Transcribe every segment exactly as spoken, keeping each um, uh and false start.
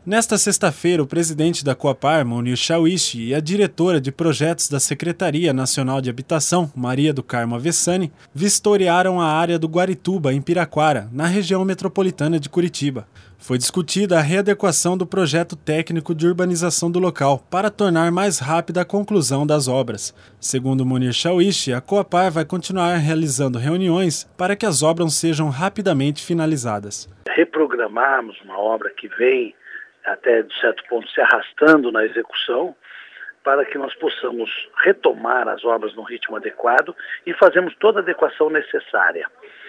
Nesta sexta-feira, o presidente da Coapar, Mounir Chawishi, e a diretora de projetos da Secretaria Nacional de Habitação, Maria do Carmo Avessani, vistoriaram a área do Guarituba, em Piraquara, na região metropolitana de Curitiba. Foi discutida a readequação do projeto técnico de urbanização do local para tornar mais rápida a conclusão das obras. Segundo Mounir Chawishi, a Coapar vai continuar realizando reuniões para que as obras sejam rapidamente finalizadas. Reprogramarmos uma obra que vem até de certo ponto se arrastando na execução, para que nós possamos retomar as obras num ritmo adequado e fazemos toda a adequação necessária.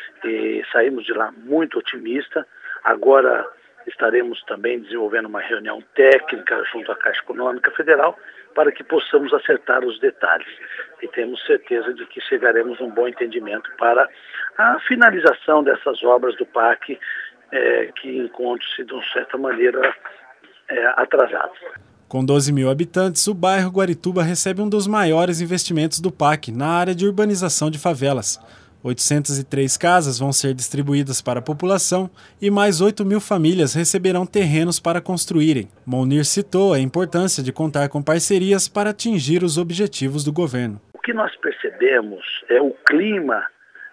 E saímos de lá muito otimista. Agora estaremos também desenvolvendo uma reunião técnica junto à Caixa Econômica Federal para que possamos acertar os detalhes. E temos certeza de que chegaremos a um bom entendimento para a finalização dessas obras do parque é, que encontram-se de uma certa maneira é, atrasadas. Com doze mil habitantes, o bairro Guarituba recebe um dos maiores investimentos do P A C na área de urbanização de favelas. oitocentas e três casas vão ser distribuídas para a população e mais oito mil famílias receberão terrenos para construírem. Mounir citou a importância de contar com parcerias para atingir os objetivos do governo. O que nós percebemos é o clima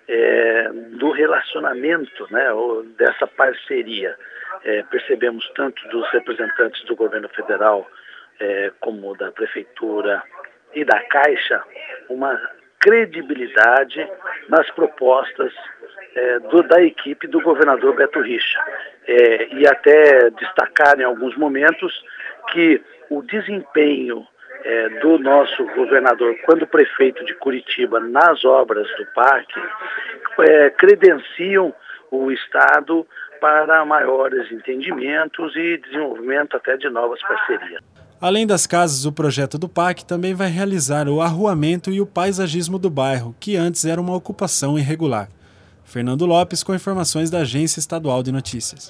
é, do relacionamento, né, dessa parceria. É, percebemos tanto dos representantes do governo federal é, como da prefeitura e da Caixa uma credibilidade nas propostas é, do, da equipe do governador Beto Richa. É, e até destacar em alguns momentos que o desempenho é, do nosso governador, quando prefeito de Curitiba, nas obras do parque, é, credenciam o Estado para maiores entendimentos e desenvolvimento até de novas parcerias. Além das casas, o projeto do P A C também vai realizar o arruamento e o paisagismo do bairro, que antes era uma ocupação irregular. Fernando Lopes com informações da Agência Estadual de Notícias.